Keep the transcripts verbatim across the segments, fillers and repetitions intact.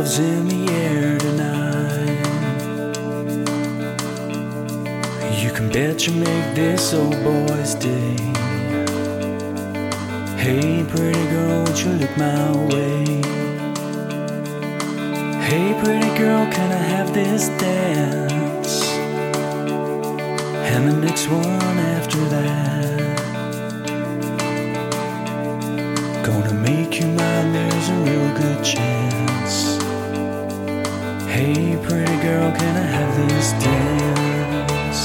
love's in the air tonight. You can bet you make this old boy's day. Hey pretty girl, would you look my way? Hey pretty girl, can I have this dance? And the next one after that. Gonna make you mine, there's a real good chance. Hey pretty girl, can I have this dance?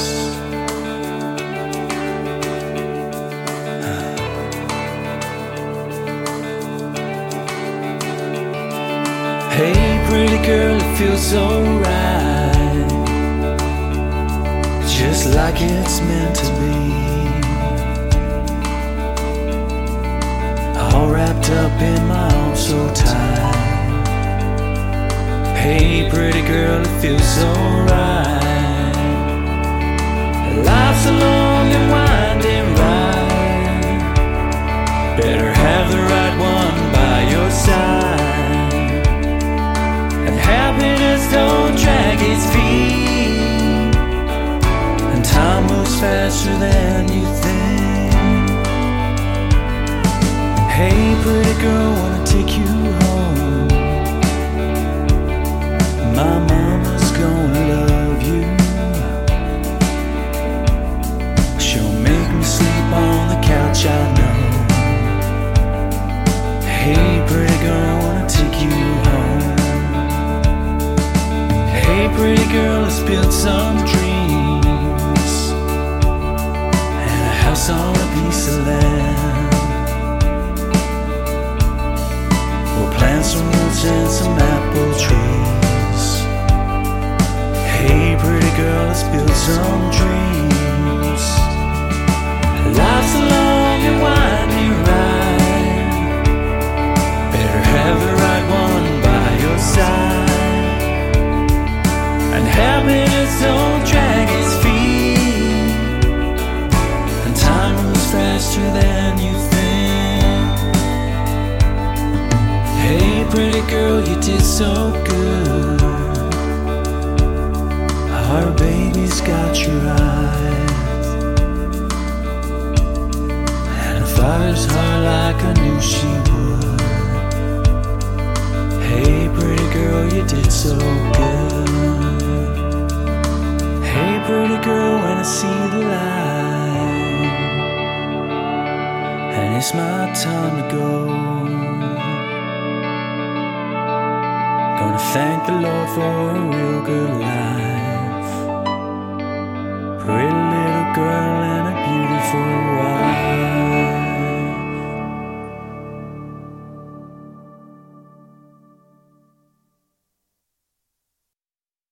Hey pretty girl, it feels so right, just like it's meant to be. All wrapped up in my arms so tight. Hey pretty girl, it feels so right. Life's a long and winding ride. Better have the right one by your side. And happiness don't drag its feet, and time moves faster than you think. Hey pretty girl, wanna take you home. My mama's gonna love you. She'll make me sleep on the couch, I know. Hey pretty girl, wanna take you home. Hey pretty girl, let's build some dreams, and a house on a piece of land. Plant some roots and some apple trees. Hey pretty girl, let's build some dreams. Life's a long and winding ride. Better have the right one by your side. And happiness don't drag its feet, and time moves faster than you think. Hey pretty girl, you did so good. Our baby's got your eyes, and a father's heart like I knew she would. Hey pretty girl, you did so good. Hey pretty girl, when I see the light, and it's my time to go. Gonna thank the Lord for a real good life. Pretty